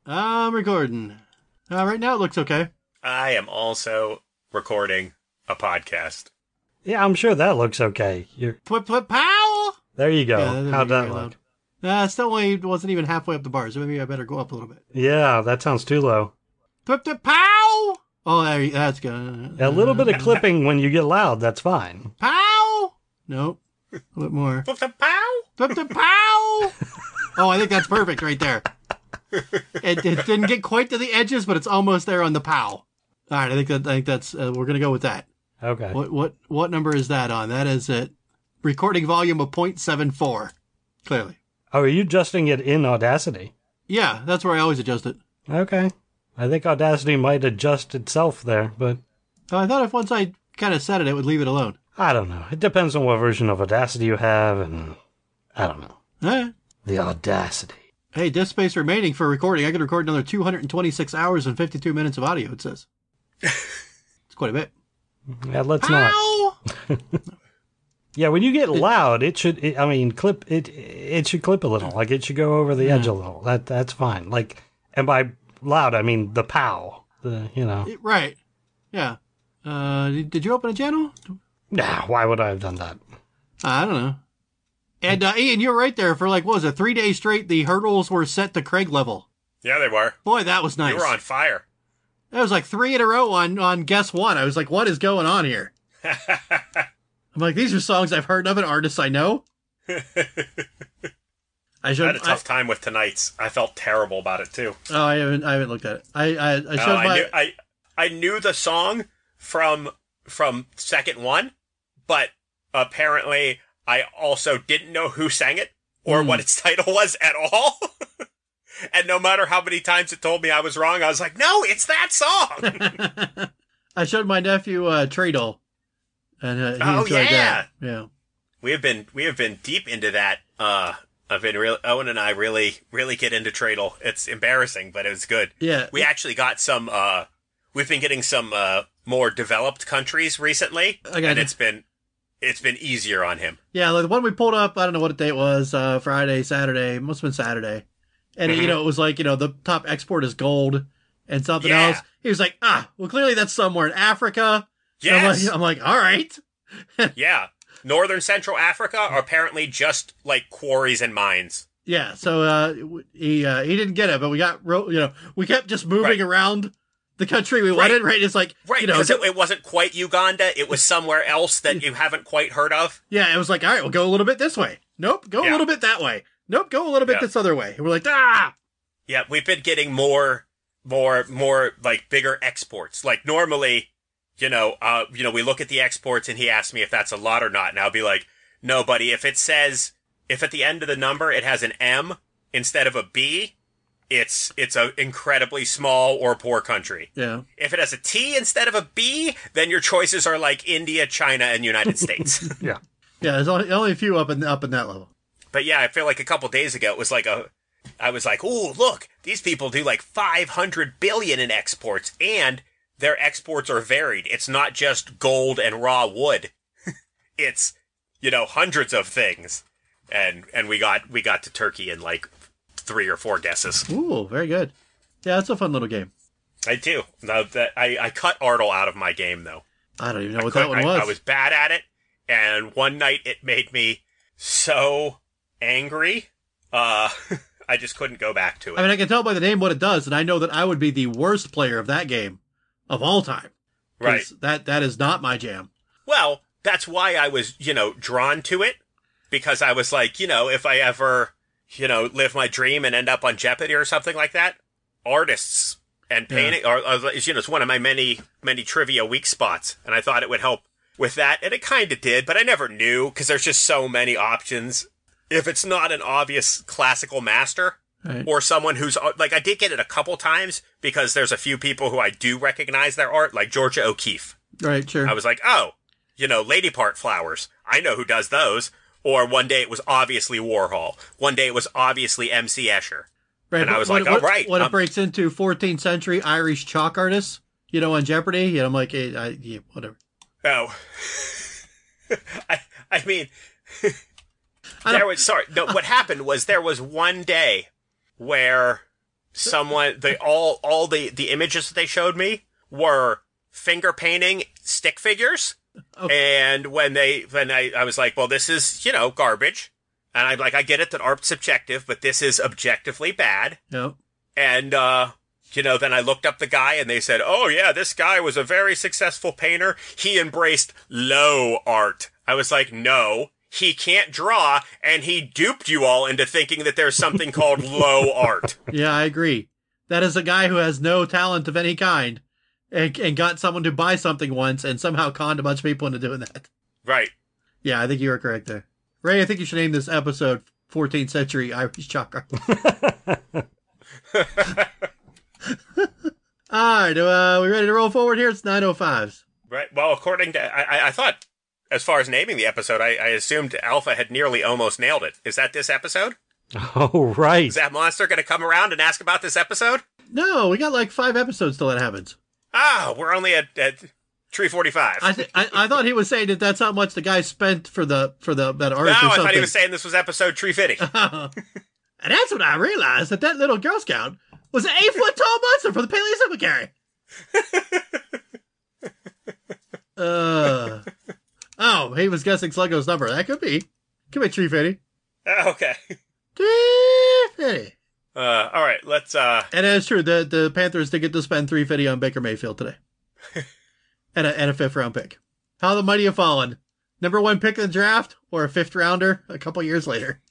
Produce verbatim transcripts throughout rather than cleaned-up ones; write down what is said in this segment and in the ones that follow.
I'm recording. Uh, right now it looks okay. I am also recording a podcast. Yeah, I'm sure that looks okay. You're... Twip, twip, pow! There you go. Yeah, that How'd that very look? Uh, still only wasn't even halfway up the bar, so maybe I better go up a little bit. Yeah, that sounds too low. Twip, twip, pow! Oh, there you, that's good. A little bit of clipping when you get loud, that's fine. Pow! Nope. A little bit more. Twip, twip, pow! Twip, twip, pow! Oh, I think that's perfect right there. It, it didn't get quite to the edges, but it's almost there on the pow. All right, I think that I think that's uh, we're gonna go with that. Okay. What what what number is that on? That is at recording volume of point seven four. Clearly. Oh, are you adjusting it in Audacity? Yeah, that's where I always adjust it. Okay. I think Audacity might adjust itself there, but Oh, I thought if once I kind of set it, it would leave it alone. I don't know. It depends on what version of Audacity you have, and I don't know. Eh. The Audacity. Hey, disk space remaining for recording. I could record another two hundred twenty-six hours and fifty-two minutes of audio, it says. It's quite a bit. Yeah, let's Pow! not. Yeah, when you get loud, it should. It, I mean, clip it. It should clip a little. Like it should go over the edge a little. That that's fine. Like, and by loud, I mean the pow. The you know. Right. Yeah. Uh, did, did you open a channel? Nah, why would I have done that? I don't know. And uh, Ian, you're right there. For like, what was it, three days straight, the hurdles were set to Craig level. Yeah, they were. Boy, that was nice. You were on fire. That was like three in a row on, on guess one. I was like, what is going on here? I'm like, these are songs I've heard of and artists I know. I I showed. had a tough I, time with Tonight's. I felt terrible about it too. oh, I haven't. I haven't looked at it. I I, I showed Uh, I my. knew I I knew the song from from second one, but apparently I also didn't know who sang it or Mm. what its title was at all. And no matter how many times it told me I was wrong, I was like, "No, it's that song." I showed my nephew uh, Treadle, and uh, he Oh, enjoyed yeah. that. Yeah. we have been we have been deep into that. Uh, I've been real. Owen and I really really get into Treadle. It's embarrassing, but it was good. Yeah. We actually got some. Uh, we've been getting some uh, more developed countries recently, I got and it. it's been it's been easier on him. Yeah, like the one we pulled up, I don't know what day it was, uh, Friday, Saturday, must have been Saturday. And, Mhm. you know, it was like, you know, the top export is gold and something Yeah. else. He was like, ah, well, clearly that's somewhere in Africa. And I'm Yes, like, I'm like, all right. yeah. Northern Central Africa are apparently just like quarries and mines. Yeah, so uh, he uh, he didn't get it, but we got, ro- you know, we kept just moving Right. around the country we Right. wanted, right? It's like, Right, you know, because it, it wasn't quite Uganda. It was somewhere else that you haven't quite heard of. yeah, it was like, all right, we'll go a little bit this way. Nope, go a Yeah. little bit that way. Nope, go a little bit Yeah. this other way. And we're like, ah! Yeah, we've been getting more, more, more like bigger exports. Like normally, you know, uh, you know, we look at the exports and he asks me if that's a lot or not, and I'll be like, no, buddy. If it says, if at the end of the number it has an M instead of a B, it's it's an incredibly small or poor country. Yeah. If it has a T instead of a B, then your choices are like India, China, and United States. Yeah. Yeah, there's only, only a few up in, up in that level. But yeah, I feel like a couple days ago it was like a, I was like, ooh, look, these people do like five hundred billion in exports, and their exports are varied. It's not just gold and raw wood. It's, you know, hundreds of things. And and we got we got to Turkey in like three or four guesses. Ooh, very good. Yeah, it's a fun little game. I do. No, that I, I cut Artle out of my game though. I don't even know I what could- that one I- was. I was bad at it, and one night it made me so angry. Uh, I just couldn't go back to it. I mean, I can tell by the name what it does, and I know that I would be the worst player of that game of all time. 'Cause Right. That that is not my jam. Well, that's why I was, you know, drawn to it, because I was like, you know, if I ever, you know, live my dream and end up on Jeopardy or something like that, artists and painting, or, or you know, it's one of my many, many trivia weak spots, and I thought it would help with that, and it kind of did, but I never knew, because there's just so many options. If it's not an obvious classical master, Right. or someone who's, like, I did get it a couple times, because there's a few people who I do recognize their art, like Georgia O'Keeffe. Right, sure. I was like, oh, you know, lady part flowers. I know who does those. Or one day it was obviously Warhol. One day it was obviously M C Escher. right, and I but was when, like, all when- right, When it um, breaks into fourteenth century Irish chalk artists, you know, on Jeopardy, you know, I'm like, eh, I, yeah, whatever. Oh. I I mean, I there don't- was, sorry, no, what happened was there was one day where someone, they all, all the, the images that they showed me were finger painting stick figures. Okay. And when they, when I, I was like, well, this is, you know, garbage. And I'm like, I get it that art's subjective, but this is objectively bad. Yep. And, uh, you know, then I looked up the guy and they said, oh yeah, this guy was a very successful painter. He embraced low art. I was like, no, he can't draw, and he duped you all into thinking that there's something called low art. Yeah, I agree. That is a guy who has no talent of any kind and, and got someone to buy something once and somehow conned a bunch of people into doing that. Right. Yeah, I think you are correct there. Ray, I think you should name this episode fourteenth Century Irish Chakra. All right, uh, we ready to roll forward here? It's nine oh fives. Right. Well, according to, I, I thought, as far as naming the episode, I, I assumed Alpha had nearly almost nailed it. Is that this episode? Oh, right. Is that monster going to come around and ask about this episode? No, we got like five episodes till that happens. Ah, we're only at, at three forty-five. I, th- I I thought he was saying that that's how much the guy spent for the for the that art. No, or I something. thought he was saying this was episode three fifty. And that's when I realized that that little Girl Scout was an eight-foot tall monster from the Paleo Cemetery. uh, oh, he was guessing Sluggo's number. That could be. Could be three fifty. Uh, okay. three fifty. Uh, all right, let's... Uh... And it's true, the, the Panthers did get to spend three fifty on Baker Mayfield today. and, a, and a fifth-round pick. How the mighty have fallen. Number one pick in the draft, or a fifth-rounder a couple years later.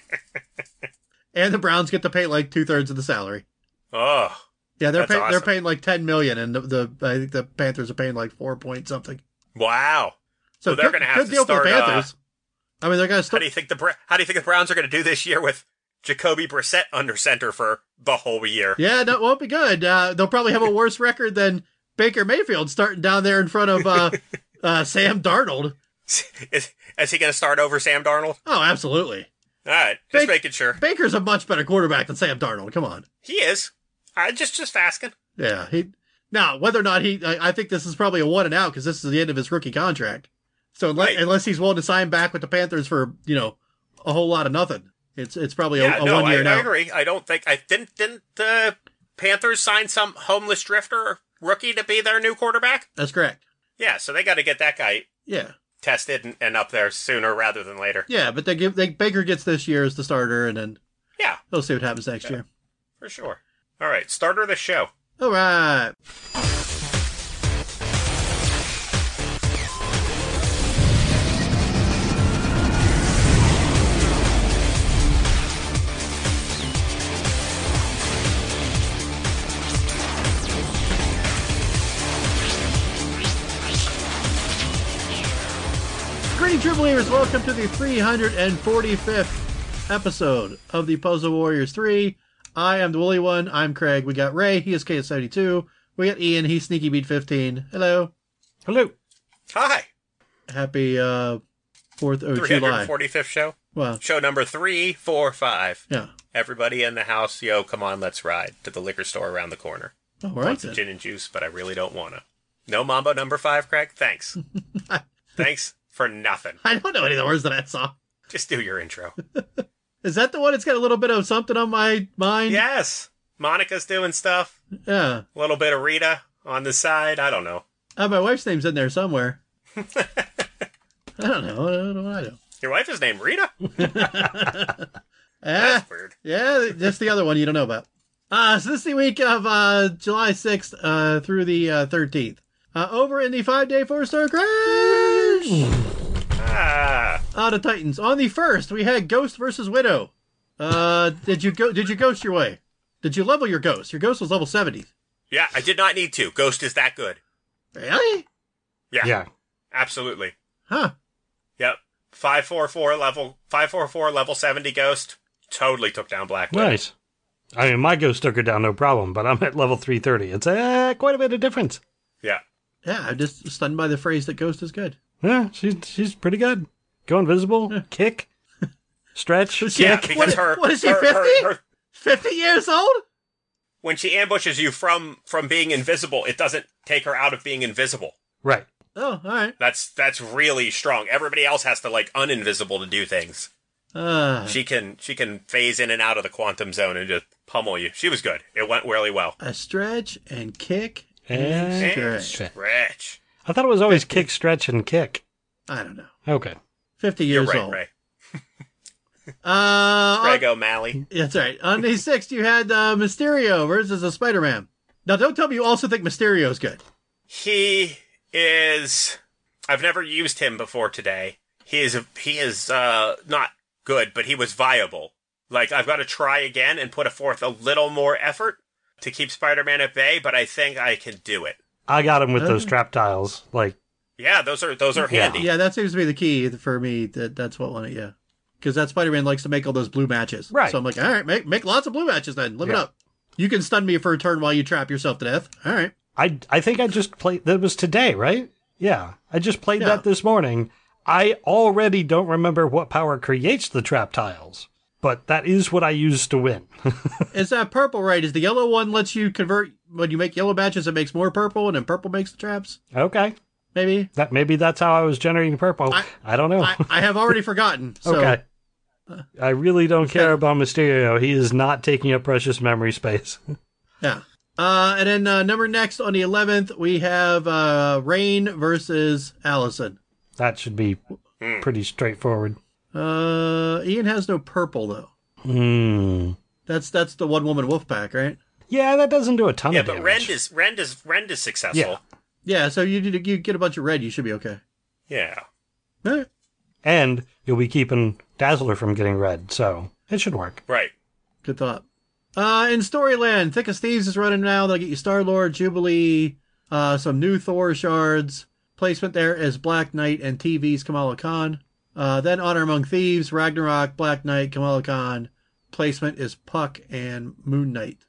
And the Browns get to pay like two-thirds of the salary. Oh, yeah, they're paying. awesome. They're paying like ten million, and the, the I think the Panthers are paying like four point something. Wow! So well, they're good, going to have good to deal start. For the Panthers. Uh, I mean, they're going to how start. do you think the How do you think the Browns are going to do this year with Jacoby Brissett under center for the whole year? Yeah, that won't be good. Uh, they'll probably have a worse record than Baker Mayfield starting down there in front of uh, uh, Sam Darnold. Is, is he going to start over Sam Darnold? Oh, absolutely. All right, just Ba- making sure. Baker's a much better quarterback than Sam Darnold. Come on. He is. I just just asking. Yeah. He now whether or not he, I, I think this is probably a one and out because this is the end of his rookie contract. So unless, Right. unless he's willing to sign back with the Panthers for you know a whole lot of nothing, it's it's probably Yeah, a, a no, one year I, now. I agree. I don't think I didn't didn't the Panthers sign some homeless drifter rookie to be their new quarterback. That's correct. Yeah, so they got to get that guy Yeah. tested and, and up there sooner rather than later. Yeah, but they give they Baker gets this year as the starter, and then Yeah, they'll see what happens next Yeah. year. for sure. All right, starter of the show. All right. Greetings, true believers. Welcome to the three hundred forty-fifth episode of the Puzzle Warriors three. I am the woolly one. I'm Craig. We got Ray. He is K S seventy-two. We got Ian. He's Sneaky Beat fifteen. Hello. Hello. Hi. Happy uh fourth of three hundred July. forty-fifth show. Well, Show number three, four, five. yeah. Everybody in the house, yo, come on, let's ride to the liquor store around the corner. All Want right some then. gin and juice, but I really don't want to. No Mambo number five, Craig? Thanks. Thanks for nothing. I don't know any of the words of that song. Just do your intro. Is that the one that's got a little bit of something on my mind? Yes. Monica's doing stuff. Yeah. A little bit of Rita on the side. I don't know. Uh, my wife's name's in there somewhere. I don't know. I don't know what I do. Your wife is named Rita? Ah, That's weird. yeah, that's the other one you don't know about. Uh, so this is the week of uh, July sixth uh, through the uh, thirteenth. Uh, over in the five-day four-star crash! Ah. Uh, the Titans. On the first, we had Ghost versus Widow. Uh, did you go? Did you ghost your way? Did you level your ghost? Your ghost was level seventy. Yeah, I did not need to. Ghost is that good. Really? Yeah. Yeah. Absolutely. Huh. Yep. five forty-four level, five forty-four level seventy Ghost. Totally took down Black Widow. Nice. I mean, my ghost took her down no problem, but I'm at level three thirty. It's uh, quite a bit of difference. Yeah. Yeah, I'm just stunned by the phrase that Ghost is good. Yeah, she's she's pretty good. Go invisible, kick, stretch, Yeah, kick. because What- her, what is she, her- her- fifty? her- fifty years old? when she ambushes you from from being invisible, it doesn't take her out of being invisible. Right. Oh, all right. That's that's really strong. Everybody else has to like uninvisible to do things. Uh, She can she can phase in and out of the quantum zone and just pummel you. She was good. It went really well. a stretch and kick And and And stretch. stretch. I thought it was always kick, stretch, and kick. I don't know. Okay. fifty You're years right, old. Ray. Uh, Greg O'Malley. That's right. On the sixth, you had uh, Mysterio versus a Spider-Man. Now, don't tell me you also think Mysterio's good. He is. I've never used him before today. He is. He is uh, not good, but he was viable. Like, I've got to try again and put forth a little more effort to keep Spider-Man at bay, but I think I can do it. I got him with Okay. those trap tiles. Like, Yeah, those are those are Yeah. handy. Yeah, that seems to be the key for me. That That's what one it, yeah. Because that Spider-Man likes to make all those blue matches. Right. So I'm like, all right, make, make lots of blue matches then. Live it Yeah. up. You can stun me for a turn while you trap yourself to death. All right. I, I think I just played, that was today, right? Yeah. I just played Yeah. that this morning. I already don't remember what power creates the trap tiles, but that is what I used to win. Is that purple right? Is the yellow one lets you convert, when you make yellow matches, it makes more purple, and then purple makes the traps? Okay. Maybe? That maybe that's how I was generating purple. I, I- don't know. I, I have already forgotten. So okay. I really don't care about Mysterio. He is not taking up precious memory space. Yeah. Uh, and then uh, number next on the eleventh, we have uh, Rain versus Allison. That should be pretty straightforward. Uh, Ian has no purple though. Hmm. That's that's the one woman wolf pack, right? Yeah, that doesn't do a ton Yeah, of but damage. Rend is Rend is Rend is successful. Yeah. Yeah. So you you get a bunch of red, you should be okay. Yeah. All right. And you'll be keeping Dazzler from getting red, so it should work. Right. Good thought. Uh, in Storyland, Thick as Thieves is running now. They'll get you Star-Lord, Jubilee, uh, some new Thor shards. Placement there is Black Knight and T V's Kamala Khan. Uh, then Honor Among Thieves, Ragnarok, Black Knight, Kamala Khan. Placement is Puck and Moon Knight.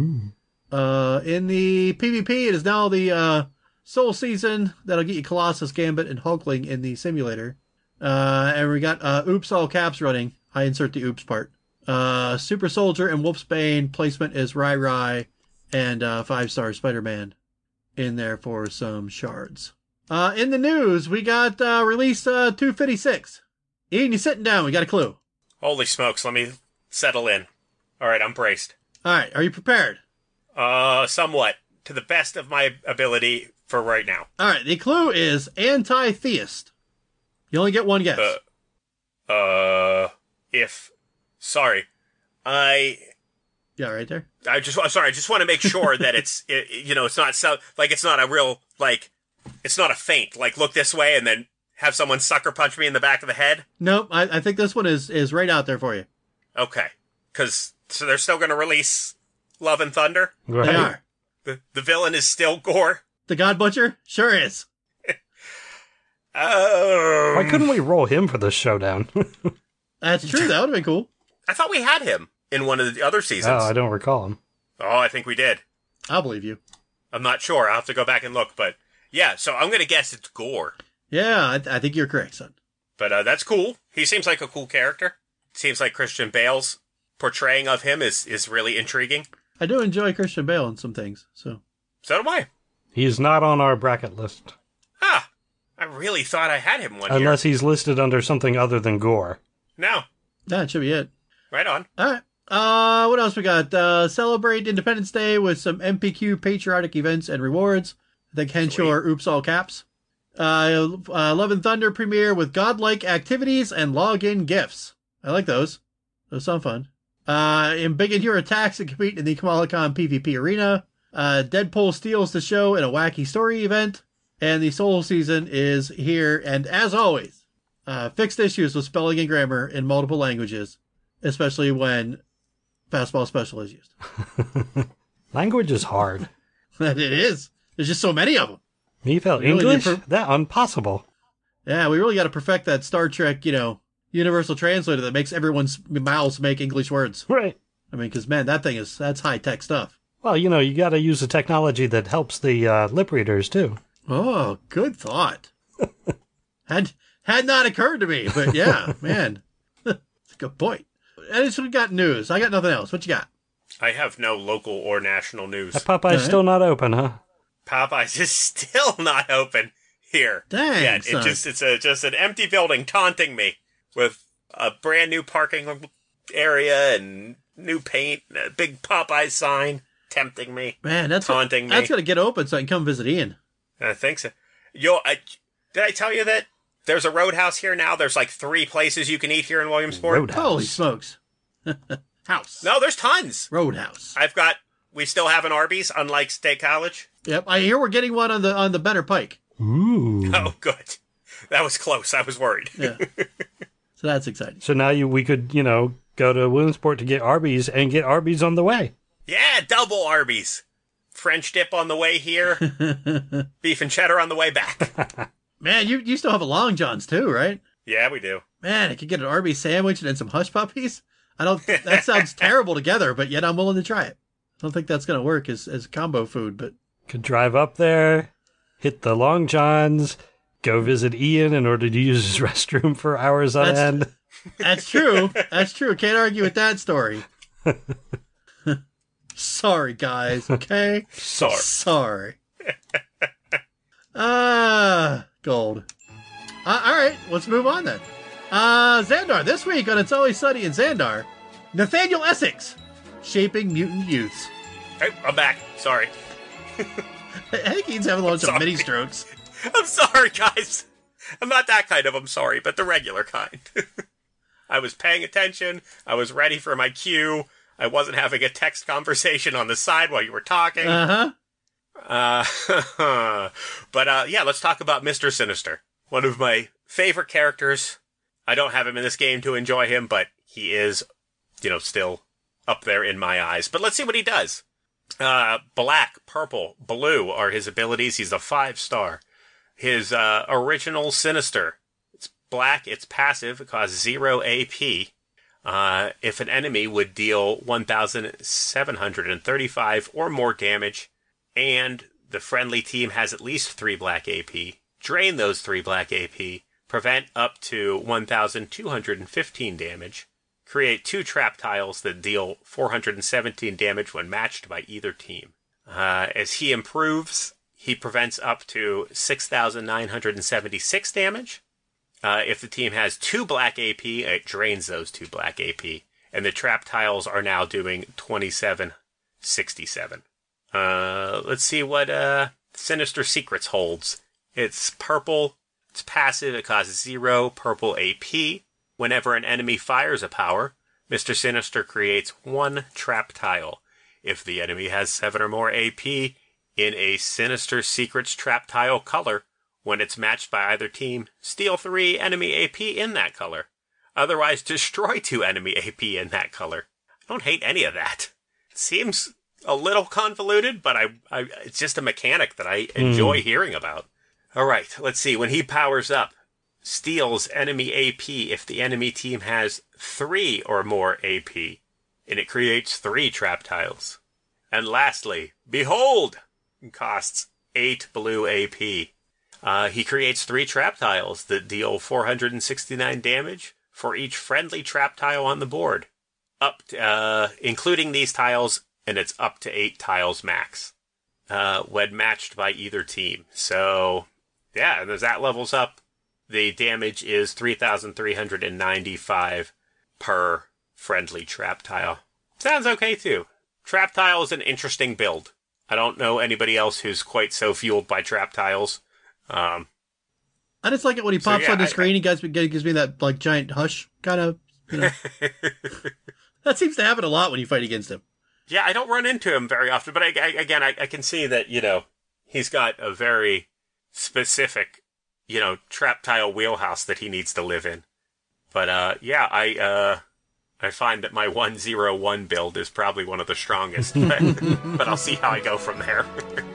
Uh, in the PvP, it is now the uh, Soul Season. That'll get you Colossus, Gambit, and Hulkling in the simulator. Uh, and we got uh, Oops All Caps running. I insert the Oops part. Uh, Super Soldier and Wolfsbane. Placement is Rai Rai and uh, Five Star Spider-Man in there for some shards. Uh, in the news, we got uh, release uh, two fifty-six. Ian, you sitting down. We got a clue. Holy smokes, let me settle in. All right, I'm braced. All right, are you prepared? Uh, somewhat. To the best of my ability for right now. All right, the clue is anti-theist. You only get one guess. Uh, uh, if... Sorry. I... Yeah, right there. I just... I'm sorry, I just want to make sure that it's... It, you know, it's not so... Like, it's not a real... Like, it's not a feint. Like, look this way and then have someone sucker punch me in the back of the head. Nope, I, I think this one is, is right out there for you. Okay. Because... So they're still going to release Love and Thunder? Right. They are. The, the villain is still Gore? The God Butcher? Sure is. Oh... Why couldn't we roll him for this showdown? That's true. That would have been cool. I thought we had him in one of the other seasons. Oh, I don't recall him. Oh, I think we did. I'll believe you. I'm not sure. I'll have to go back and look. But yeah, so I'm going to guess it's Gore. Yeah, I, I think you're correct, son. But uh, that's cool. He seems like a cool character. Seems like Christian Bale's portraying of him is, is really intriguing. I do enjoy Christian Bale in some things, so. So do I. He's not on our bracket list. Ah, I really thought I had him one Unless he's listed under something other than Gore. year. No. That should be it. Right on. All right. Uh, what else we got? Uh, celebrate Independence Day with some M P Q patriotic events and rewards. I think Henshaw or Oops All Caps. Uh, uh, Love and Thunder premiere with godlike activities and login gifts. I like those. Those sound fun. Uh, in Big and Hero attacks and compete in the Kamala Khan PvP arena. Uh, Deadpool steals the show in a wacky story event. And the Soul Season is here. And as always, uh, fixed issues with spelling and grammar in multiple languages, especially when Fastball Special is used. Language is hard. It is. There's just so many of them. Me felt Really English? did per- that impossible. Yeah, we really got to perfect that Star Trek, you know, universal translator that makes everyone's mouths make English words. Right. I mean, because, man, that thing is, that's high-tech stuff. Well, you know, you got to use the technology that helps the uh, lip readers, too. Oh, good thought. had had not occurred to me, but yeah, man. That's a good point. And it's we got news. I got nothing else. What you got? I have no local or national news. That Popeye's All right. still not open, huh? Popeyes is still not open here. Dang, yet. son. It just it's a just an empty building taunting me with a brand new parking area and new paint, and a big Popeye sign tempting me, Man, that's taunting that's me. gonna get open so I can come visit Ian. I think so. Yo, I, did I tell you that there's a Roadhouse here now? There's like three places you can eat here in Williamsport. Roadhouse. Holy smokes! House. No, there's tons. Roadhouse. I've got. We still have an Arby's, unlike State College. Yep, I hear we're getting one on the on the Benner Pike. Ooh. Oh, good. That was close. I was worried. Yeah. So that's exciting. So now you we could, you know, go to Williamsport to get Arby's and get Arby's on the way. Yeah, double Arby's. French dip on the way here. Beef and cheddar on the way back. Man, you you still have a Long John's too, right? Yeah, we do. Man, I could get an Arby's sandwich and then some hush puppies. I don't. That sounds terrible together, but yet I'm willing to try it. I don't think that's gonna work as as combo food, but Could drive up there, hit the Long Johns, go visit Ian in order to use his restroom for hours on That's- end. that's true. That's true. Can't argue with that story. Sorry, guys. Okay. Sorry. Sorry. Ah, gold. Uh, all right, let's move on then. Uh, Xandar, this week on It's Always Sunny in Xandar, Nathaniel Essex, shaping mutant youths. Hey, I'm back. Sorry. I think he's having lots of Sorry. mini strokes. I'm sorry, guys. I'm not that kind of I'm sorry, but the regular kind. I was paying attention. I was ready for my cue. I wasn't having a text conversation on the side while you were talking. Uh Uh, but, uh, yeah, let's talk about Mister Sinister. One of my favorite characters. I don't have him in this game to enjoy him, but he is, you know, still up there in my eyes. But let's see what he does. Uh, black, purple, blue are his abilities. He's a five star. His, uh, original Sinister. It's black, it's passive, it costs zero A P. Uh, if an enemy would deal one thousand seven hundred thirty-five or more damage, and the friendly team has at least three black A P, drain those three black A P, prevent up to one thousand two hundred fifteen damage, create two trap tiles that deal four hundred seventeen damage when matched by either team. Uh, as he improves, he prevents up to six thousand nine hundred seventy-six damage. Uh, if the team has two black A P, it drains those two black A P. And the trap tiles are now doing twenty-seven sixty-seven. Uh, let's see what uh, Sinister Secrets holds. It's purple, it's passive, it costs zero purple A P. Whenever an enemy fires a power, Mister Sinister creates one trap tile. If the enemy has seven or more A P in a Sinister Secrets trap tile color, when it's matched by either team, steal three enemy A P in that color. Otherwise, destroy two enemy A P in that color. I don't hate any of that. It seems a little convoluted, but I, I it's just a mechanic that I enjoy mm. hearing about. All right, let's see. When he powers up, steals enemy A P if the enemy team has three or more A P, and it creates three trap tiles. And lastly, behold, costs eight blue A P. Uh, he creates three trap tiles that deal four hundred sixty-nine damage for each friendly trap tile on the board, up to, uh, including these tiles, and it's up to eight tiles max uh, when matched by either team. So, yeah, and as that levels up, the damage is three thousand three hundred ninety-five per friendly trap tile. Sounds okay, too. Trap tile is an interesting build. I don't know anybody else who's quite so fueled by trap tiles. Um, I just like it when he so pops yeah, on the I- screen. He gives me, gives me that like giant hush kind of. You know. That seems to happen a lot when you fight against him. Yeah, I don't run into him very often, but I, I, again, I, I can see that, you know, he's got a very specific, you know, trap tile wheelhouse that he needs to live in. But, uh, yeah, I, uh, I find that my one zero one build is probably one of the strongest, but, but I'll see how I go from there.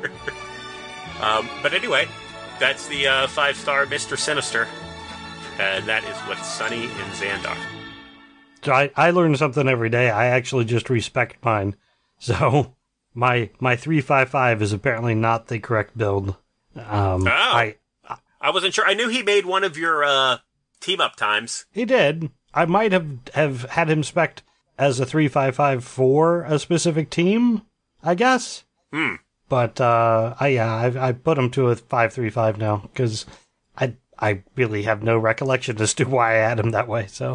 um, but anyway, that's the, uh, five-star Mister Sinister, and that is what's sunny in Xandar. So I, I learn something every day. I actually just respect mine. So my my three five five is apparently not the correct build. Um, Oh. I I wasn't sure. I knew he made one of your, uh, team-up times. he did. I might have, have had him spec'd as a three five five for a specific team, I guess. Hmm. But uh, I yeah, I I put him to a five three five now because I I really have no recollection as to why I had him that way. So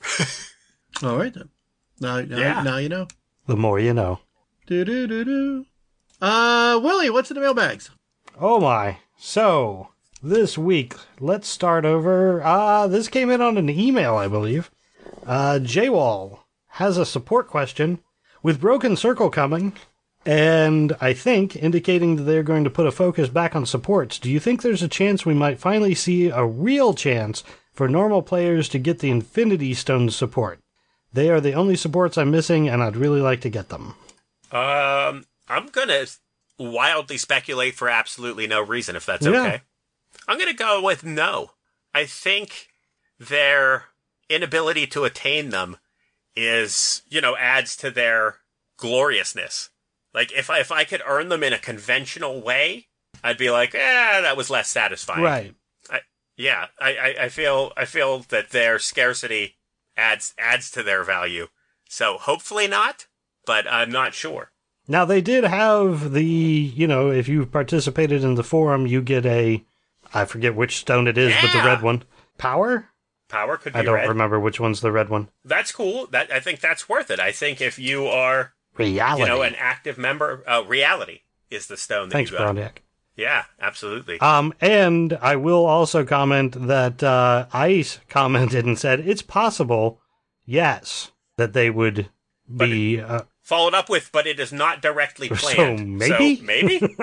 All right then. Now, now, Yeah. now you know. The more you know. Do do do do. Uh, Willie, what's in the mailbags? Oh my. So, this week, let's start over. Uh, this came in on an email, I believe. Uh, J-Wall has a support question. With Broken Circle coming, and I think indicating that they're going to put a focus back on supports, do you think there's a chance we might finally see a real chance for normal players to get the Infinity Stone support? They are the only supports I'm missing, and I'd really like to get them. Um, I'm gonna wildly speculate for absolutely no reason, if that's Yeah. okay. I'm gonna go with no. I think their inability to attain them is, you know, adds to their gloriousness. Like, if I, if I could earn them in a conventional way, I'd be like, eh, that was less satisfying. Right. I, yeah, I, I, I feel, I feel that their scarcity adds, adds to their value. So hopefully not, but I'm not sure. Now, they did have the, you know, if you participated in the forum, you get a, I forget which stone it is, but the Yeah. red one. Power? Power could be I don't red. remember which one's the red one. That's cool. That I think that's worth it. I think if you are, Reality. you know, an active member, uh, reality is the stone that Thanks, you got. Broniak. Yeah, absolutely. Um, and I will also comment that uh, Ice commented and said it's possible, yes, that they would be. Uh, Followed up with, but it is not directly So planned. maybe? So maybe?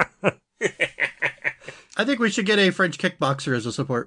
I think we should get a French kickboxer as a support.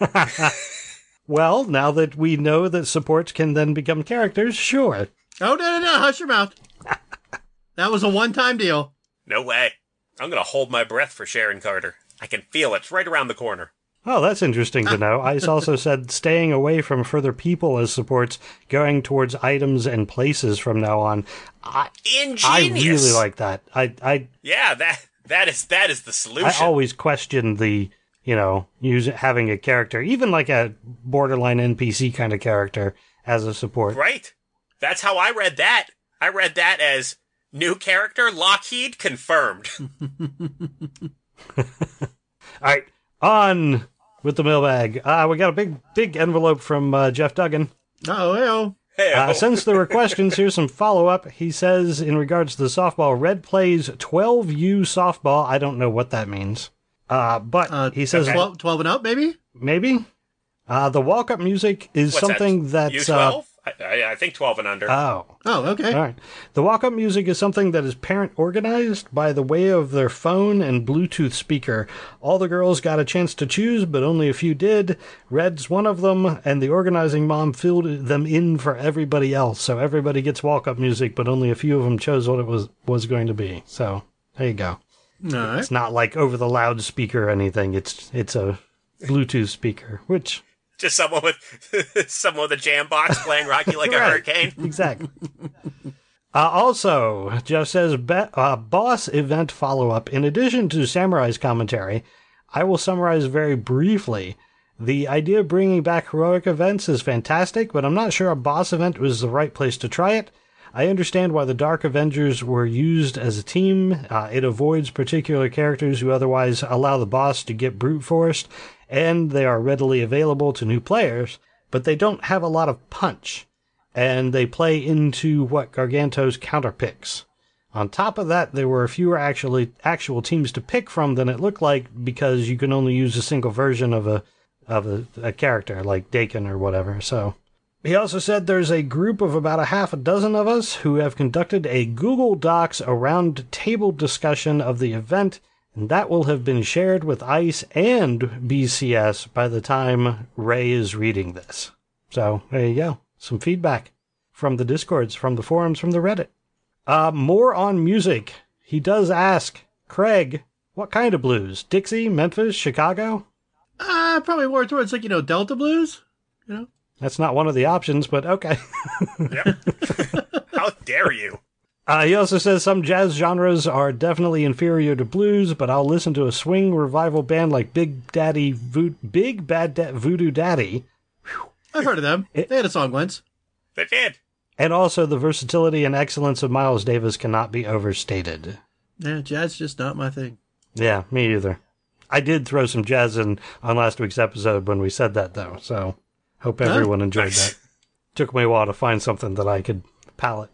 well, now that we know that supports can then become characters, sure. Oh, no, no, no. Hush your mouth. That was a one-time deal. No way. I'm going to hold my breath for Sharon Carter. I can feel it. It's right around the corner. Oh, that's interesting to know. Ice also said staying away from further people as supports, going towards items and places from now on. I, Ingenious. I really like that. I, I, Yeah, that that is that is the solution. I always question the, you know, use, having a character, even like a borderline N P C kind of character as a support. Right. That's how I read that. I read that as new character, Lockheed, confirmed. All right, on with the mailbag. Uh, we got a big, big envelope from uh, Jeff Duggan. Oh, hey Hey, Uh, since there were questions, here's some follow-up. He says, in regards to the softball, Red plays twelve U softball. I don't know what that means. Uh, but uh, he says, twelve, twelve and up, maybe? maybe? Uh, the walk-up music is What's something that? that's... U uh, twelve? I, I, I think twelve and under. oh, Oh, okay. all right. The walk-up music is something that is parent-organized by the way of their phone and Bluetooth speaker. All the girls got a chance to choose, but only a few did. Red's one of them, and the organizing mom filled them in for everybody else. So everybody gets walk-up music, but only a few of them chose what it was, was going to be. So there you go. All right. It's not like over the loudspeaker or anything. It's it's a Bluetooth speaker, which... Just someone with someone with a jam box playing Rocky Like a Right. Hurricane. Exactly. Uh, also, Jeff says, Be- uh, boss event follow-up. In addition to Samurai's commentary, I will summarize very briefly. The idea of bringing back heroic events is fantastic, but I'm not sure a boss event was the right place to try it. I understand why the Dark Avengers were used as a team. Uh, it avoids particular characters who otherwise allow the boss to get brute forced, and they are readily available to new players, but they don't have a lot of punch, and they play into what Garganto's counterpicks. On top of that, there were fewer actually actual teams to pick from than it looked like, because you can only use a single version of a of a, a character, like Dakin or whatever. So he also said there's a group of about a half a dozen of us who have conducted a Google Docs around table discussion of the event, and that will have been shared with ICE and B C S by the time Ray is reading this. So there you go. Some feedback from the Discords, from the forums, from the Reddit. Uh, more on music. He does ask, Craig, what kind of blues? Dixie, Memphis, Chicago? Uh, probably more towards, like, you know, Delta Blues. You know? That's not one of the options, but okay. Yep. How dare you? Uh, he also says some jazz genres are definitely inferior to blues, but I'll listen to a swing revival band like Big Daddy Vo- Big Bad da- Voodoo Daddy. I've heard of them. It- They had a song once. They did. And also the versatility and excellence of Miles Davis cannot be overstated. Yeah, jazz is just not my thing. Yeah, me either. I did throw some jazz in on last week's episode when we said that, though, so hope everyone enjoyed that. took me a while to find something that I could palette.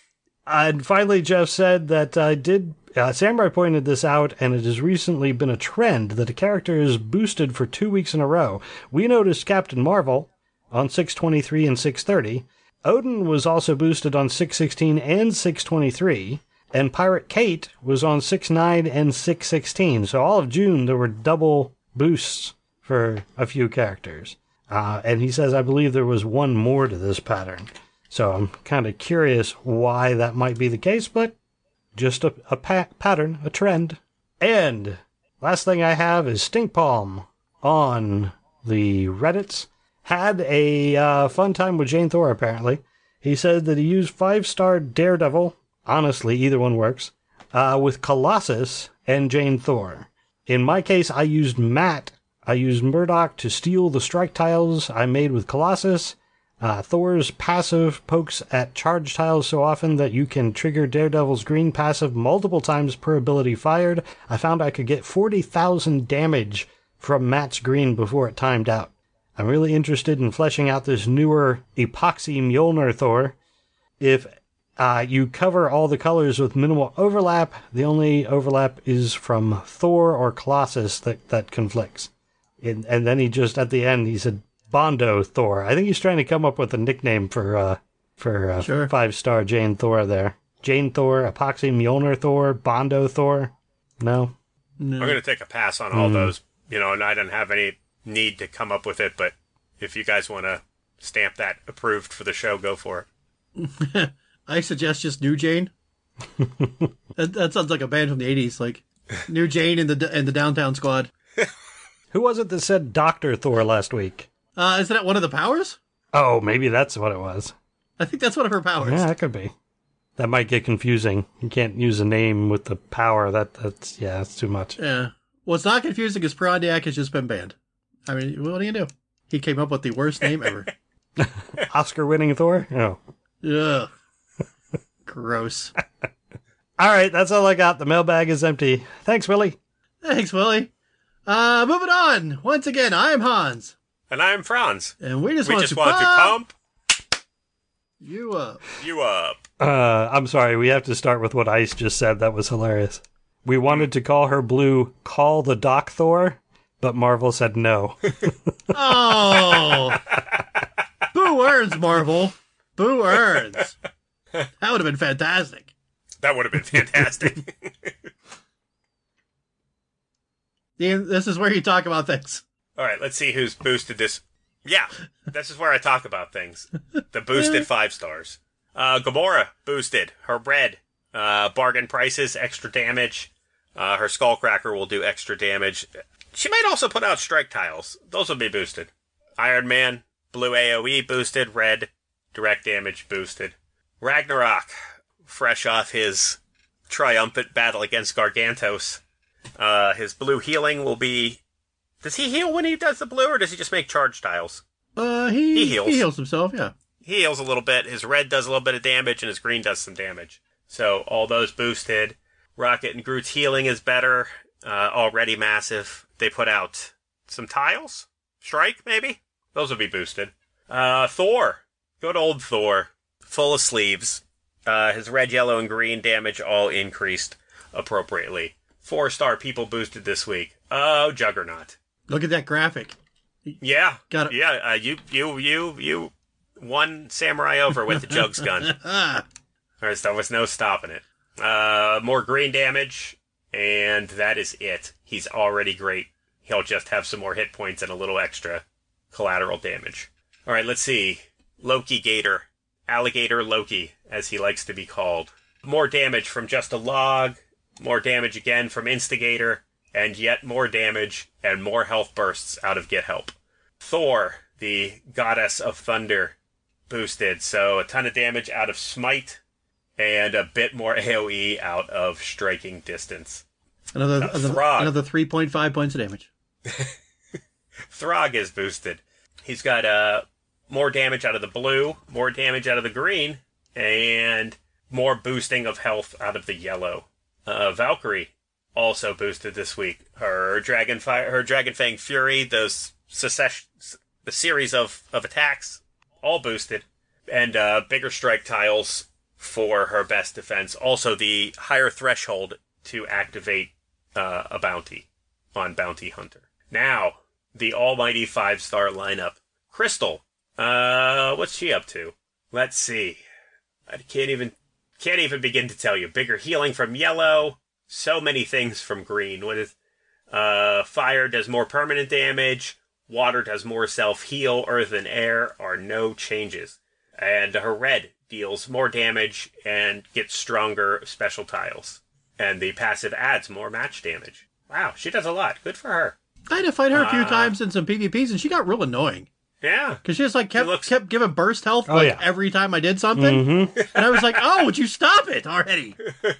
And finally, Jeff said that I did. Uh, Samurai pointed this out, and it has recently been a trend that a character is boosted for two weeks in a row. We noticed Captain Marvel on six twenty-three and six thirty. Odin was also boosted on six sixteen and six twenty-three. And Pirate Kate was on six nine and six sixteen. So all of June, there were double boosts for a few characters. Uh, and he says, I believe there was one more to this pattern. So I'm kind of curious why that might be the case, but just a, a pa- pattern, a trend. And last thing I have is Stink Palm on the Reddits. Had a uh, fun time with Jane Thor, apparently. He said that he used five-star Daredevil. Honestly, either one works. Uh, with Colossus and Jane Thor. In my case, I used Matt. I used Murdoch to steal the strike tiles I made with Colossus. Uh, Thor's passive pokes at charge tiles so often that you can trigger Daredevil's green passive multiple times per ability fired. I found I could get forty thousand damage from Matt's green before it timed out. I'm really interested in fleshing out this newer Epoxy Mjolnir Thor. If uh, you cover all the colors with minimal overlap, the only overlap is from Thor or Colossus that, that conflicts. And, and then he just, at the end, he said, Bondo Thor. I think he's trying to come up with a nickname for uh, for uh, Sure. five-star Jane Thor there. Jane Thor, Epoxy Mjolnir Thor, Bondo Thor. No? No. I'm going to take a pass on all Mm. those. You know, and I didn't have any need to come up with it, but if you guys want to stamp that approved for the show, go for it. I suggest just New Jane. that, that sounds like a band from the eighties, like New Jane and the and the Downtown Squad. Who was it that said Doctor Thor last week? Uh, isn't that one of the powers? Oh, maybe that's what it was. I think that's one of her powers. Yeah, that could be. That might get confusing. You can't use a name with the power. That That's, yeah, that's too much. Yeah. What's not confusing is Paradiac has just been banned. I mean, what do you do? He came up with the worst name ever. Oscar-winning Thor? Oh. Ugh. Gross. All right, that's all I got. The mailbag is empty. Thanks, Willie. Thanks, Willie. Uh, moving on. Once again, I'm Hans. And I'm Franz. And we just We want just to want to pump pump you up. you up. Uh, I'm sorry, we have to start with what Ice just said. That was hilarious. We wanted to call her Blue Call the Doc Thor, but Marvel said no. Oh. Boo earns, Marvel. Boo earns. That would have been fantastic. That would have been fantastic. Ian, this is where you talk about things. All right, let's see who's boosted this. Yeah, this is where I talk about things. The boosted five stars. Uh, Gamora boosted. Her red. Uh, bargain prices, extra damage. Uh, her Skullcracker will do extra damage. She might also put out strike tiles. Those will be boosted. Iron Man, blue A O E boosted. Red, direct damage boosted. Ragnarok, fresh off his triumphant battle against Gargantos. Uh, his blue healing will be... Does he heal when he does the blue, or does he just make charge tiles? Uh, he, He heals. He heals himself, yeah. He heals a little bit. His red does a little bit of damage, and his green does some damage. So all those boosted. Rocket and Groot's healing is better. Uh, already massive. They put out some tiles? Strike, maybe? Those will be boosted. Uh, Thor. Good old Thor. Full of sleeves. Uh, his red, yellow, and green damage all increased appropriately. Four-star people boosted this week. Oh, Juggernaut. Look at that graphic. Yeah. Got it. Yeah, uh, you, you, you, you won Samurai over with the Jugs gun. Ah, There's, there was no stopping it. Uh, more green damage, and that is it. He's already great. He'll just have some more hit points and a little extra collateral damage. All right, let's see. Loki Gator. Alligator Loki, as he likes to be called. More damage from just a log. More damage again from Instigator. And yet more damage and more health bursts out of Get Help. Thor, the goddess of thunder, boosted. So a ton of damage out of Smite. And a bit more A O E out of Striking Distance. another, Uh, another, Throg. another three point five points of damage. Throg is boosted. He's got uh, more damage out of the blue, more damage out of the green, and more boosting of health out of the yellow. Uh, Valkyrie also boosted this week. Her Dragon Fire, her Dragon Fang Fury, those succession, the series of, of attacks, all boosted. And uh, bigger strike tiles for her best defense. Also, the higher threshold to activate uh, a bounty on Bounty Hunter. Now, the almighty five-star lineup. Crystal. Uh, what's she up to? Let's see. I can't even can't even begin to tell you. Bigger healing from yellow. So many things from green. What is uh fire does more permanent damage. Water does more self-heal. Earth and air are no changes. And her red deals more damage and gets stronger special tiles. And the passive adds more match damage. Wow, she does a lot. Good for her. I had to fight her a few Uh, times in some PvPs, and she got real annoying. Yeah. Because she just like kept looks- kept giving burst health Oh, like yeah. every time I did something. Mm-hmm. And I was like, oh, would you stop it already?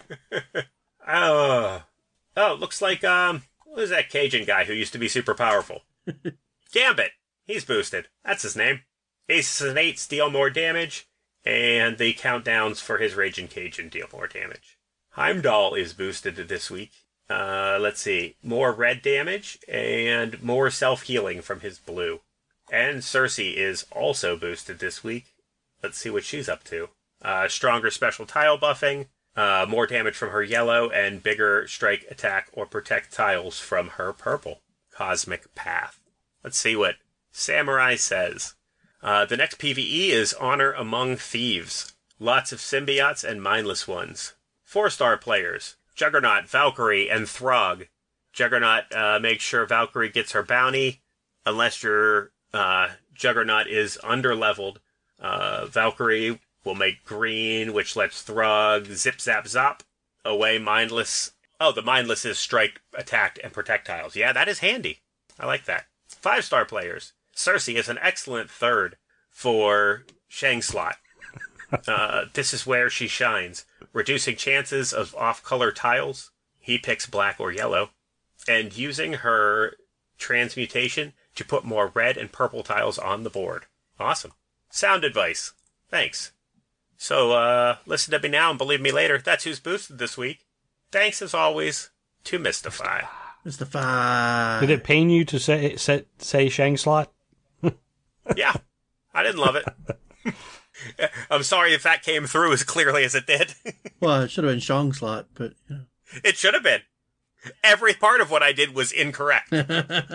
Oh. Oh, looks like, um, what is that Cajun guy who used to be super powerful? Gambit. He's boosted. That's his name. Aces and eights deal more damage, and the countdowns for his Raging Cajun deal more damage. Heimdall is boosted this week. Uh, let's see. More red damage, and more self-healing from his blue. And Cersei is also boosted this week. Let's see what she's up to. Uh, stronger special tile buffing, uh, more damage from her yellow, and bigger strike, attack, or protect tiles from her purple. Cosmic Path. Let's see what Samurai says. Uh, the next PvE is Honor Among Thieves. Lots of symbiotes and mindless ones. Four-star players. Juggernaut, Valkyrie, and Throg. Juggernaut uh, makes sure Valkyrie gets her bounty. Unless your uh, Juggernaut is underleveled, uh, Valkyrie will make green, which lets Throg zip, zap, zop away mindless. Oh, the mindless is strike, attack, and protect tiles. Yeah, that is handy. I like that. Five-star players. Cersei is an excellent third for Shang slot. Uh, this is where she shines. Reducing chances of off-color tiles. He picks black or yellow. And using her transmutation to put more red and purple tiles on the board. Awesome. Sound advice. Thanks. So, uh, listen to me now and believe me later. That's who's boosted this week. Thanks, as always, to Mystify. Mystify. Did it pain you to say say, say Shang slot? Yeah, I didn't love it. I'm sorry if that came through as clearly as it did. Well, it should have been Shang slot, but you know. It should have been. Every part of what I did was incorrect. All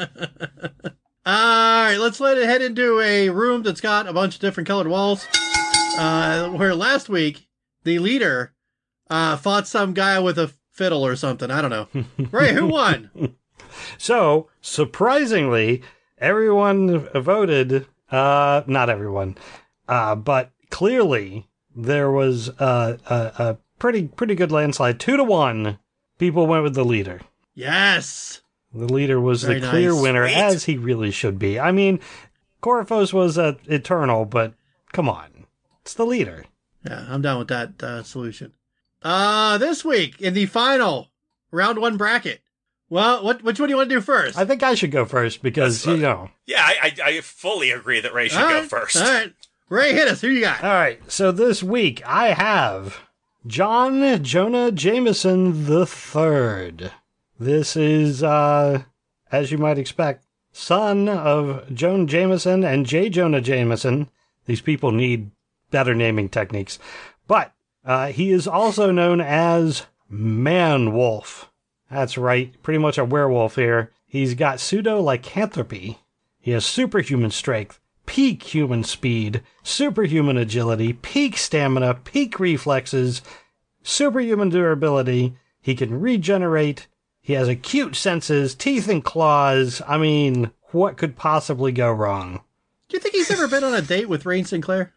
right, let's let it head into a room that's got a bunch of different colored walls. Uh, where last week the leader uh, fought some guy with a fiddle or something. I don't know. Ray, who won? So, surprisingly, everyone voted, uh, not everyone, uh, but clearly there was uh, a, a pretty pretty good landslide. Two to one, people went with the leader. Yes. The leader was Very the clear nice. winner, Sweet. as he really should be. I mean, Korphos was uh, eternal, but come on. It's the leader. Yeah, I'm down with that uh, solution. Uh, this week in the final round one bracket. Well, what which one do you want to do first? I think I should go first because, That's you know. Yeah, I, I, I fully agree that Ray should All go right, first. All right. Ray, hit us. Who you got? All right, so this week I have John Jonah Jameson the third. This is, uh, as you might expect, son of Joan Jameson and J. Jonah Jameson. These people need better naming techniques. But uh, he is also known as Man-Wolf. That's right, pretty much a werewolf here. He's got pseudo-lycanthropy. He has superhuman strength, peak human speed, superhuman agility, peak stamina, peak reflexes, superhuman durability. He can regenerate. He has acute senses, teeth and claws. I mean, what could possibly go wrong? Do you think he's ever been on a date with Rain Sinclair?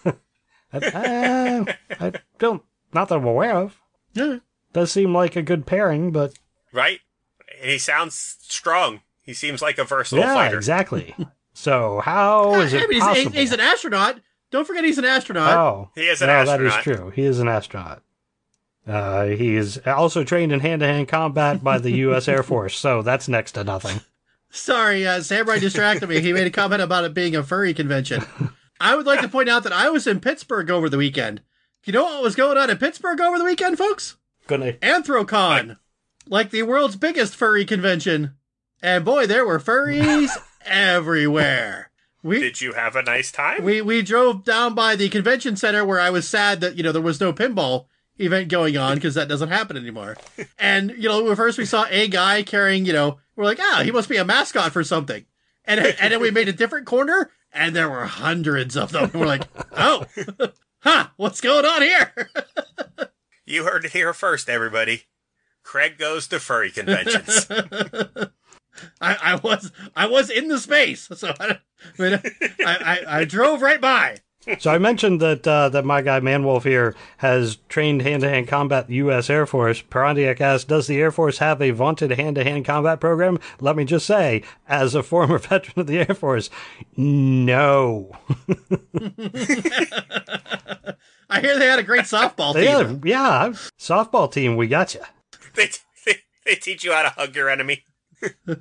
Uh, I don't, not that I'm aware of. Yeah. Does seem like a good pairing, but Right? And he sounds strong. He seems like a versatile yeah, fighter. exactly. So how is I it mean, he's, possible? he's an astronaut. Don't forget he's an astronaut. Oh, He is an no, astronaut. that is true. He is an astronaut. Uh, he is also trained in hand-to-hand combat by the U S Air Force, so that's next to nothing. Sorry, uh, Samurai distracted me. He made a comment about it being a furry convention. I would like to point out that I was in Pittsburgh over the weekend. You know what was going on in Pittsburgh over the weekend, folks? Gonna Anthrocon. Like the world's biggest furry convention. And boy, there were furries everywhere. We, Did you have a nice time? we we drove down by the convention center where I was sad that, you know, there was no pinball event going on because that doesn't happen anymore. And, you know, first we saw a guy carrying, you know, we're like, ah, he must be a mascot for something. And, and then we made a different corner and there were hundreds of them. And we're like, oh, huh, what's going on here? You heard it here first, everybody. Craig goes to furry conventions. I, I was I was in the space, so I, I, mean, I, I, I drove right by. So I mentioned that uh, that my guy Manwolf here has trained hand-to-hand combat in the U S Air Force. Perandiak asks, does the Air Force have a vaunted hand-to-hand combat program? Let me just say, as a former veteran of the Air Force, no. I hear they had a great softball team. Yeah, yeah, softball team, we got you. They, they, they teach you how to hug your enemy. All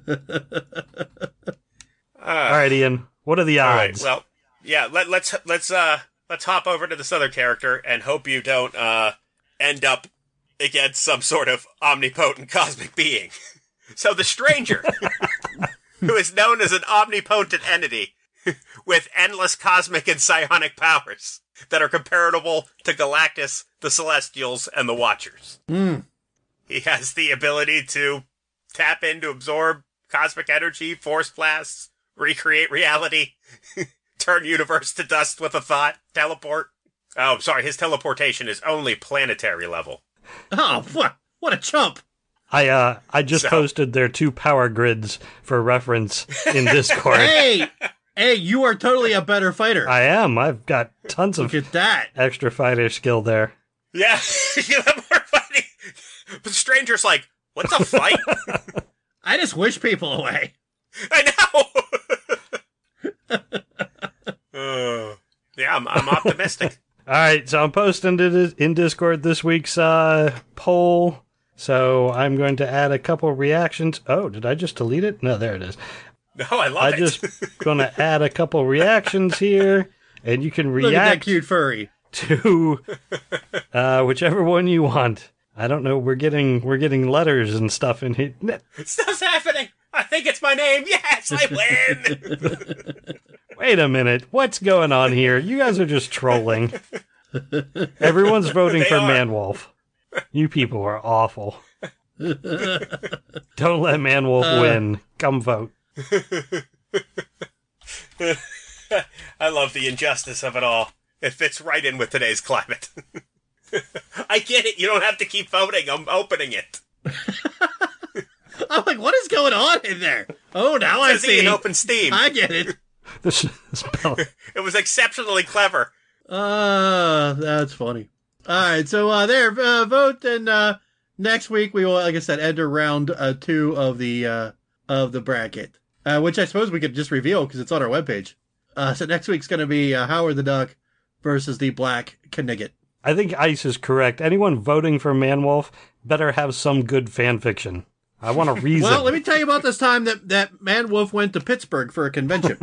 right, Ian, what are the All right, odds? well, yeah, let, let's let's uh let's hop over to this other character and hope you don't uh end up against some sort of omnipotent cosmic being. So the Stranger, who is known as an omnipotent entity with endless cosmic and psionic powers that are comparable to Galactus, the Celestials, and the Watchers. Mm. He has the ability to tap in to absorb cosmic energy, force blasts, recreate reality, turn universe to dust with a thought, teleport. Oh, sorry, his teleportation is only planetary level. Oh, what, what a chump. I uh I just So- posted their two power grids for reference in Discord. Hey, hey, you are totally a better fighter. I am. I've got tons of Look at that. extra fighter skill there. Yeah, you have more fighting. But the Stranger's like, what's a fight? I just wish people away. I know. uh, yeah, I'm, I'm optimistic. All right, so I'm posting it in Discord this week's uh, poll. So I'm going to add a couple reactions. Oh, did I just delete it? No, there it is. No, I love I'm it. just going to add a couple reactions here, and you can Look at that react cute furry. to uh, whichever one you want. I don't know. We're getting we're getting letters and stuff in here. Stuff's happening. I think it's my name. Yes, I win. Wait a minute. What's going on here? You guys are just trolling. Everyone's voting They for are. Manwolf. You people are awful. Don't let Manwolf Uh. win. Come vote. I love the injustice of it all. It fits right in with today's climate. I get it. You don't have to keep voting. I'm opening it. I'm like, what is going on in there? Oh, now I Says Ian see. open Steam. I get it. This spell. It was exceptionally clever. Uh, that's funny. All right, so uh, there, uh, vote, and uh, next week we will, like I said, enter round uh, two of the uh, of the bracket, uh, which I suppose we could just reveal because it's on our webpage. Uh, so next week's going to be uh, Howard the Duck versus the Black Knigget. I think Ice is correct. Anyone voting for Manwolf better have some good fan fiction. I want a reason. Well, let me tell you about this time that that Manwolf went to Pittsburgh for a convention.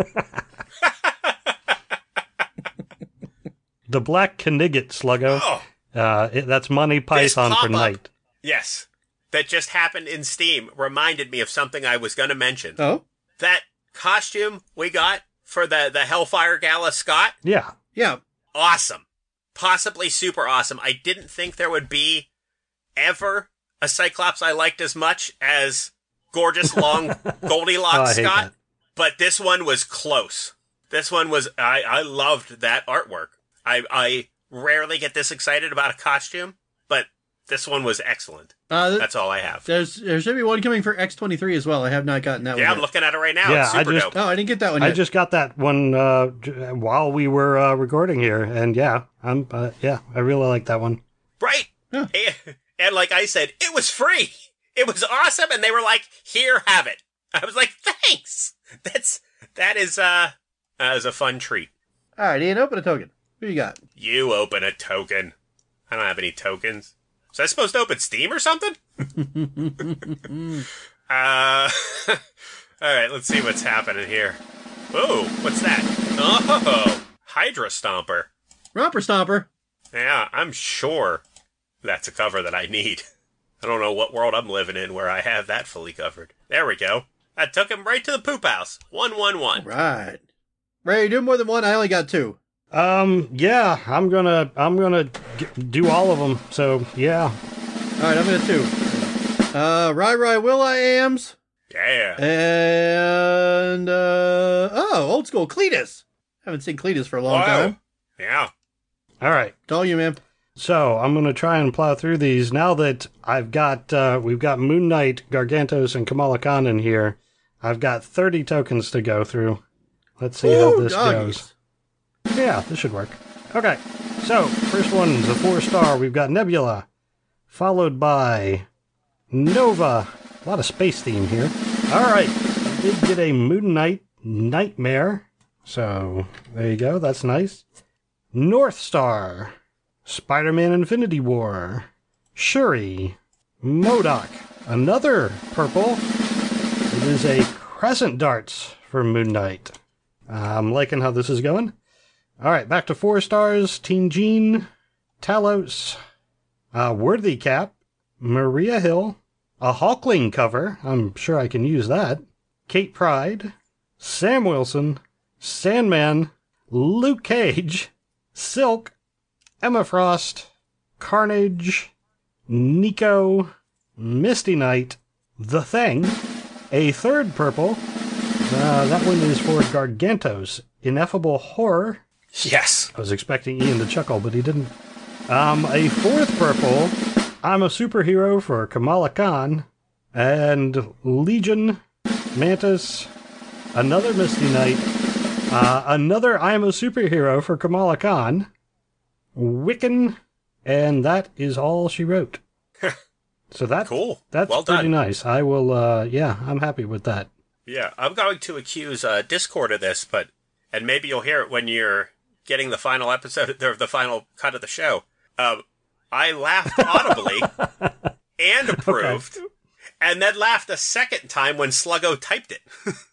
The Black Knigget, Sluggo. Oh, Uh, it, that's Monty Python for pop-up. night. yes. That just happened in Steam reminded me of something I was going to mention. Oh, That costume we got for the, the Hellfire Gala Scott, Yeah. yeah. awesome. Possibly super awesome. I didn't think there would be ever a Cyclops I liked as much as gorgeous long Goldilocks Oh, I hate Scott, that. but this one was close. This one was, I, I loved that artwork. I, I rarely get this excited about a costume, but this one was excellent. Uh, th- That's all I have. there's there should be one coming for X twenty-three as well. I have not gotten that Yeah, one I'm yet. looking at it right now. Yeah, it's I super just- dope. Oh, I didn't get that one I yet. just got that one uh, j- while we were uh, recording here, and yeah, I'm uh, yeah, I really like that one. Right. Yeah. And, and like I said, it was free. It was awesome, and they were like, "Here, have it." I was like, "Thanks." That's that is uh that was a fun treat. All right, Ian, open a token. Who you got? You open a token. I don't have any tokens. Was I supposed to open Steam or something? uh, all right. Let's see what's happening here. Oh, what's that? Oh, Hydra Stomper. Romper Stomper. Yeah, I'm sure that's a cover that I need. I don't know what world I'm living in where I have that fully covered. There we go. That took him right to the poop house. One, one, one. Right. Ray, you doing more than one? I only got two. Um, yeah, I'm gonna, I'm gonna g- do all of them. So yeah. All right, I'm gonna two. Uh, Rai Rai Will.I.Ams. Yeah. And uh, oh, old school Cletus. Haven't seen Cletus for a long Wow. time. Yeah. All right. It's all you, man. So I'm gonna try and plow through these now that I've got, uh, we've got Moon Knight, Gargantos, and Kamala Khan in here. I've got thirty tokens to go through. Let's see Ooh, how this doggies. goes. Yeah, this should work. Okay, so first one's a four star. We've got Nebula, followed by Nova. A lot of space theme here. All right, we did get a Moon Knight Nightmare. So there you go. That's nice. North Star, Spider-Man Infinity War, Shuri, MODOK, another purple. It is a Crescent Darts for Moon Knight. I'm liking how this is going. All right, back to four stars. Teen Jean, Talos, uh, Worthy Cap, Maria Hill, a Hulkling cover. I'm sure I can use that. Kate Pryde, Sam Wilson, Sandman, Luke Cage, Silk, Emma Frost, Carnage, Nico, Misty Knight, The Thing, a third purple. Uh, that one is for Gargantos, Ineffable Horror. Yes. I was expecting Ian to chuckle, but he didn't. Um, a fourth purple, I'm a Superhero for Kamala Khan, and Legion, Mantis, another Misty Knight, uh, another I'm a Superhero for Kamala Khan, Wiccan, and that is all she wrote. So that, Cool. That's Well pretty done. nice. I will, uh, yeah, I'm happy with that. Yeah, I'm going to accuse uh, Discord of this, but and maybe you'll hear it when you're getting the final episode or the final cut of the show. Um, I laughed audibly and approved, okay. and then laughed a second time when Sluggo typed it.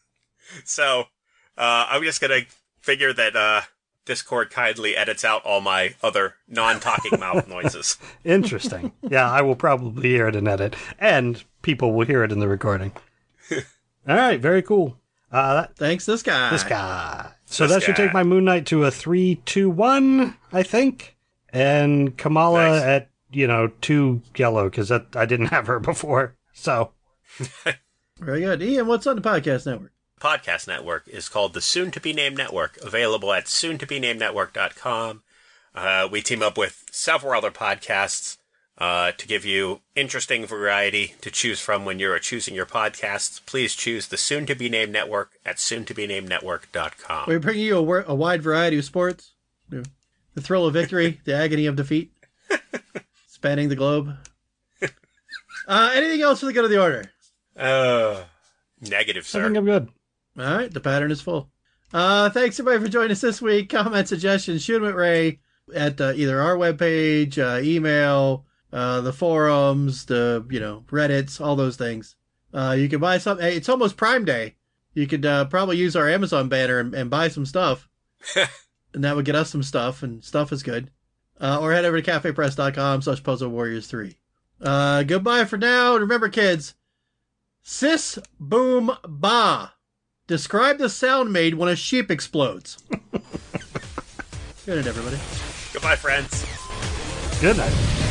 So uh, I'm just gonna figure that uh, Discord kindly edits out all my other non-talking mouth noises. Interesting. Yeah, I will probably hear it in edit, and people will hear it in the recording. All right, very cool. Uh, that, Thanks, this guy. This guy. So This that should guy. take my Moon Knight to a three, two, one, I think. And Kamala Nice. at, you know, two yellow, because I didn't have her before. So, Very good. Ian, what's on the podcast network? Podcast network is called the Soon to Be Named Network, available at soon to be named network dot com. Uh, we team up with several other podcasts uh, to give you interesting variety to choose from when you're choosing your podcasts. Please choose the Soon to Be Named Network at soon to be named network dot com. We bring you a, wor- a wide variety of sports. The thrill of victory, the agony of defeat. Spanning the globe. Uh, anything else for the good of the order? Uh, negative, I sir. think I'm good. All right, the pattern is full. Uh, thanks everybody for joining us this week. Comment, suggestions, shoot 'em at Ray at uh, either our webpage, uh, email, uh, the forums, the you know Reddits, all those things. Uh, you can buy something. Hey, it's almost Prime Day. You could uh, probably use our Amazon banner and, and buy some stuff, and that would get us some stuff. And stuff is good. Uh, or head over to cafe press dot com slash puzzle warriors three. Uh, goodbye for now. And remember, kids, sis boom ba. Describe the sound made when a sheep explodes. Good night, everybody. Goodbye, friends. Good night.